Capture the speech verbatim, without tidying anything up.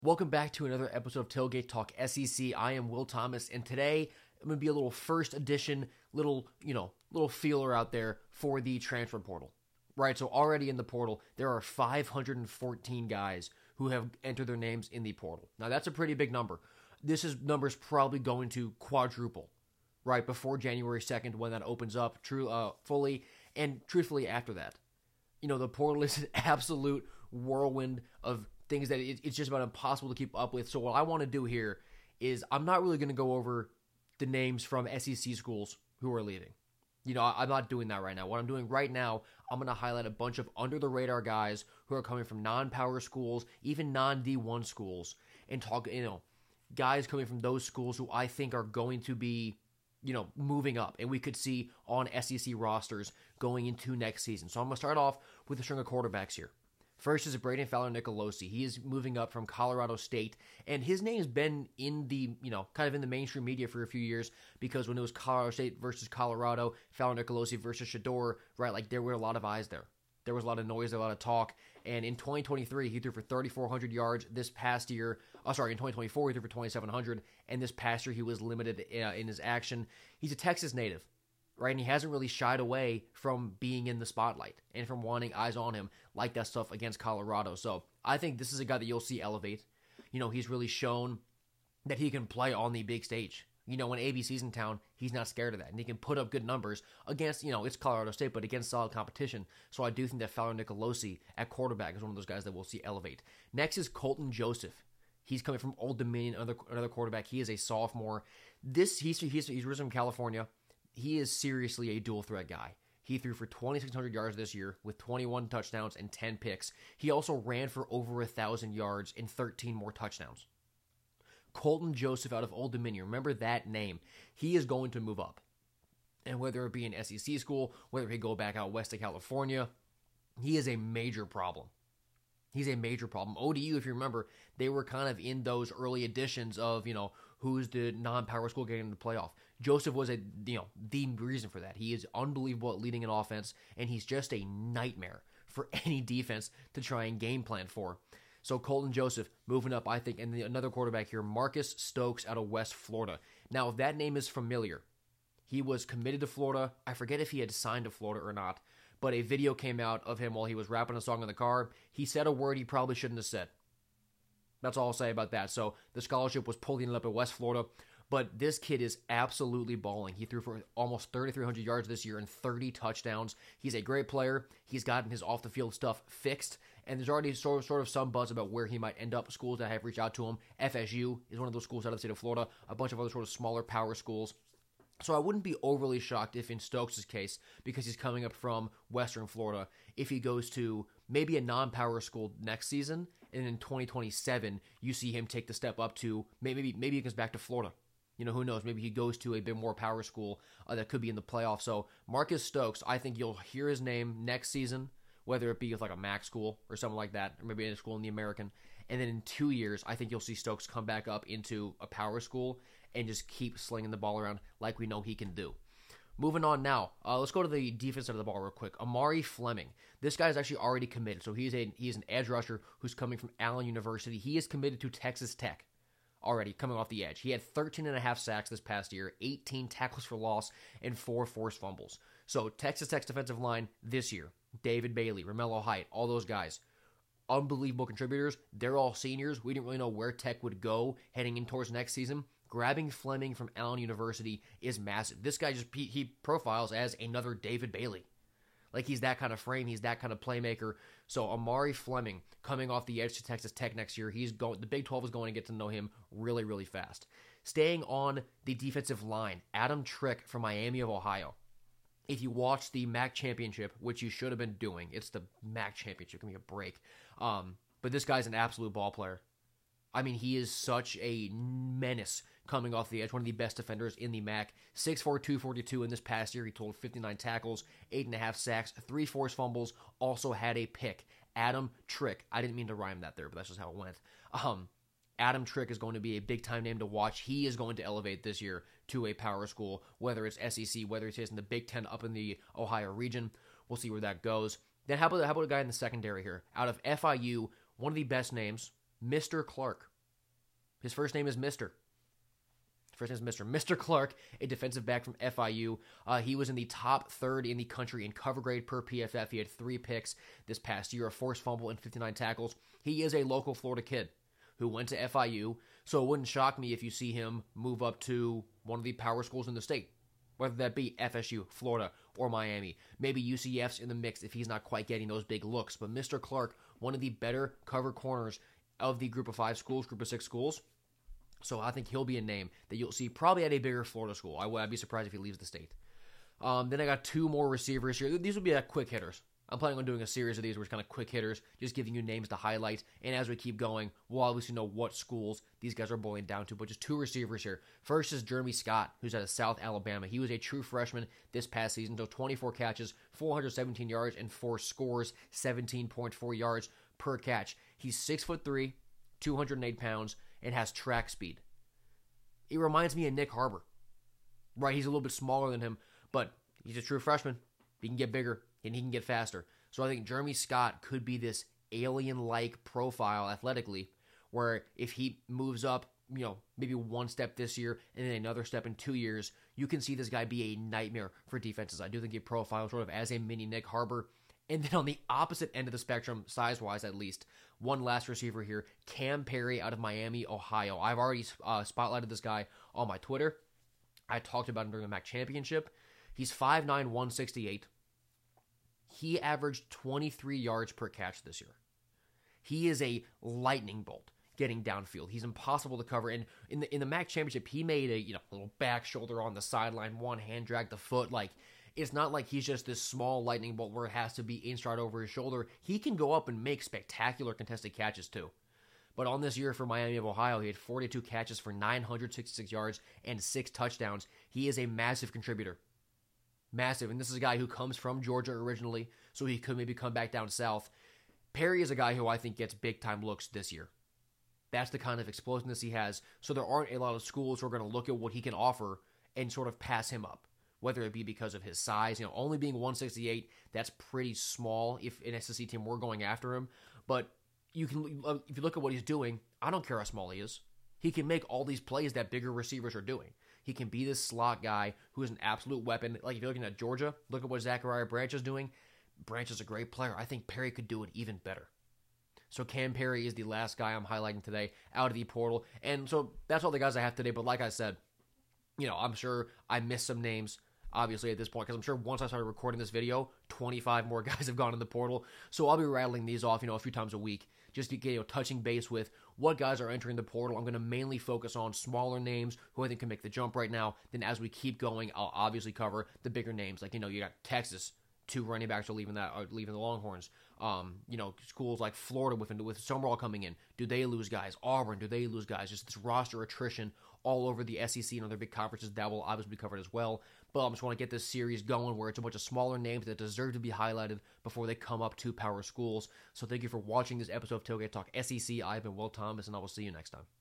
Welcome back to another episode of Tailgate Talk S E C. I am Will Thomas, and today I'm going to be a little first edition, little, you know, little feeler out there for the transfer portal. Right, so already in the portal, there are five hundred fourteen guys who have entered their names in the portal. Now, that's a pretty big number. This is number's probably going to quadruple, right, before January second when that opens up true, uh, fully, and truthfully after that. You know, the portal is an absolute whirlwind of things that it, it's just about impossible to keep up with. So what I want to do here is I'm not really going to go over the names from S E C schools who are leaving. You know, I'm not doing that right now. What I'm doing right now, I'm going to highlight a bunch of under-the-radar guys who are coming from non-power schools, even non-D one schools, and talk, you know, guys coming from those schools who I think are going to be, you know, moving up, and we could see on S E C rosters going into next season. So I'm going to start off with the string of quarterbacks here. First is Braden Fowler-Nicolosi. He is moving up from Colorado State, and his name's been in the, you know, kind of in the mainstream media for a few years because when it was Colorado State versus Colorado, Fowler-Nicolosi versus Shedeur, right, like there were a lot of eyes there. There was a lot of noise, a lot of talk, and in twenty twenty-three, he threw for thirty-four hundred yards. This past year, oh, sorry, in twenty twenty-four, he threw for twenty-seven hundred, and this past year, he was limited uh, in his action. He's a Texas native. Right, and he hasn't really shied away from being in the spotlight and from wanting eyes on him like that stuff against Colorado. So I think this is a guy that you'll see elevate. You know, he's really shown that he can play on the big stage. You know, when A B C's in town, he's not scared of that. And he can put up good numbers against, you know, it's Colorado State, but against solid competition. So I do think that Fowler-Nicolosi at quarterback is one of those guys that we'll see elevate. Next is Colton Joseph. He's coming from Old Dominion, another, another quarterback. He is a sophomore. This He's, he's, he's risen from California. He is seriously a dual threat guy. He threw for twenty-six hundred yards this year with twenty-one touchdowns and ten picks. He also ran for over one thousand yards and thirteen more touchdowns. Colton Joseph out of Old Dominion, remember that name. He is going to move up. And whether it be an S E C school, whether he go back out west to California, he is a major problem. He's a major problem. O D U, if you remember, they were kind of in those early editions of, you know, who's the non-power school getting into the playoff. Joseph was a, you know, the reason for that. He is unbelievable at leading an offense, and he's just a nightmare for any defense to try and game plan for. So Colton Joseph moving up, I think, and the, another quarterback here, Marcus Stokes out of West Florida. Now, if that name is familiar, he was committed to Florida. I forget if he had signed to Florida or not, but a video came out of him while he was rapping a song in the car. He said a word he probably shouldn't have said. That's all I'll say about that. So the scholarship was pulling it up at West Florida. But this kid is absolutely balling. He threw for almost thirty-three hundred yards this year and thirty touchdowns. He's a great player. He's gotten his off-the-field stuff fixed. And there's already sort of, sort of some buzz about where he might end up. Schools that have reached out to him. F S U is one of those schools out of the state of Florida. A bunch of other sort of smaller power schools. So I wouldn't be overly shocked if in Stokes' case, because he's coming up from Western Florida, if he goes to maybe a non-power school next season, and in twenty twenty-seven, you see him take the step up to, maybe maybe he comes back to Florida. You know, who knows? Maybe he goes to a bit more power school uh, that could be in the playoffs. So Marcus Stokes, I think you'll hear his name next season, whether it be with like a MAC school or something like that, or maybe in a school in the American. And then in two years, I think you'll see Stokes come back up into a power school and just keep slinging the ball around like we know he can do. Moving on now, uh, let's go to the defense side of the ball real quick. Amari Fleming. This guy is actually already committed. So he's a he's an edge rusher who's coming from Allen University. He is committed to Texas Tech already, coming off the edge. He had thirteen and a half sacks this past year, eighteen tackles for loss, and four forced fumbles. So Texas Tech's defensive line this year, David Bailey, Romello Height, all those guys, unbelievable contributors. They're all seniors. We didn't really know where Tech would go heading in towards next season. Grabbing Fleming from Allen University is massive. This guy just he, he profiles as another David Bailey. Like, he's that kind of frame. He's that kind of playmaker. So Amari Fleming coming off the edge to Texas Tech next year. He's going. The Big twelve is going to get to know him really, really fast. Staying on the defensive line, Adam Trick from Miami of Ohio. If you watch the M A C championship, which you should have been doing, it's the M A C championship. Give me a break. Um, but this guy's an absolute ball player. I mean, he is such a menace coming off the edge, one of the best defenders in the M A C. six four, two forty-two in this past year. He totaled fifty-nine tackles, eight and a half sacks, three forced fumbles, also had a pick. Adam Trick. I didn't mean to rhyme that there, but that's just how it went. Um, Adam Trick is going to be a big-time name to watch. He is going to elevate this year to a power school, whether it's S E C, whether it's in the Big Ten up in the Ohio region. We'll see where that goes. Then how about, how about a guy in the secondary here? Out of F I U, one of the best names, Mister Clark. His first name is Mister First name is Mister Mister Clark, a defensive back from F I U. Uh, he was in the top third in the country in cover grade per P F F. He had three picks this past year, a forced fumble, and fifty-nine tackles. He is a local Florida kid who went to F I U, so it wouldn't shock me if you see him move up to one of the power schools in the state, whether that be F S U, Florida, or Miami. Maybe U C F's in the mix if he's not quite getting those big looks. But Mister Clark, one of the better cover corners of the group of five schools, group of six schools. So I think he'll be a name that you'll see probably at a bigger Florida school. I would I'd be surprised if he leaves the state. Um, then I got two more receivers here. These will be uh, quick hitters. I'm planning on doing a series of these where it's kind of quick hitters, just giving you names to highlight. And as we keep going, we'll obviously know what schools these guys are boiling down to. But just two receivers here. First is Jeremy Scott, who's out of South Alabama. He was a true freshman this past season, so twenty-four catches, four hundred seventeen yards, and four scores, seventeen point four yards per catch. He's six foot three, two hundred eight pounds, and has track speed. It reminds me of Nick Harbor. Right, he's a little bit smaller than him, but he's a true freshman. He can get bigger, and he can get faster. So I think Jeremy Scott could be this alien-like profile athletically, where if he moves up, you know, maybe one step this year and then another step in two years, you can see this guy be a nightmare for defenses. I do think he profiles sort of as a mini Nick Harbor. And then on the opposite end of the spectrum, size-wise at least, one last receiver here, Cam Perry out of Miami, Ohio. I've already uh, spotlighted this guy on my Twitter. I talked about him during the M A C championship. He's five nine, one sixty-eight. He averaged twenty-three yards per catch this year. He is a lightning bolt getting downfield. He's impossible to cover. And in the in the M A C championship, he made a you know little back shoulder on the sideline, one hand dragged the foot. Like, it's not like he's just this small lightning bolt where it has to be in stride over his shoulder. He can go up and make spectacular contested catches too. But on this year for Miami of Ohio, he had forty-two catches for nine hundred sixty-six yards and six touchdowns. He is a massive contributor. Massive. And this is a guy who comes from Georgia originally, so he could maybe come back down south. Perry is a guy who I think gets big-time looks this year. That's the kind of explosiveness he has. So there aren't a lot of schools who are going to look at what he can offer and sort of pass him up, whether it be because of his size. You know, only being one sixty-eight, that's pretty small if an S E C team were going after him. But you can, if you look at what he's doing, I don't care how small he is. He can make all these plays that bigger receivers are doing. He can be this slot guy who is an absolute weapon. Like if you're looking at Georgia, look at what Zachariah Branch is doing. Branch is a great player. I think Perry could do it even better. So Cam Perry is the last guy I'm highlighting today out of the portal. And so that's all the guys I have today. But like I said, you know, I'm sure I missed some names, obviously, at this point, because I'm sure once I started recording this video, twenty-five more guys have gone in the portal. So I'll be rattling these off, you know, a few times a week, just to get, you know, touching base with what guys are entering the portal. I'm going to mainly focus on smaller names who I think can make the jump right now. Then as we keep going, I'll obviously cover the bigger names. Like, you know, you got Texas. Two running backs are leaving that, are leaving the Longhorns. Um, you know, schools like Florida with with Summerall coming in. Do they lose guys? Auburn, do they lose guys? Just this roster attrition all over the S E C and other big conferences that will obviously be covered as well. But I just want to get this series going where it's a bunch of smaller names that deserve to be highlighted before they come up to power schools. So thank you for watching this episode of Tailgate Talk S E C. I've been Will Thomas, and I will see you next time.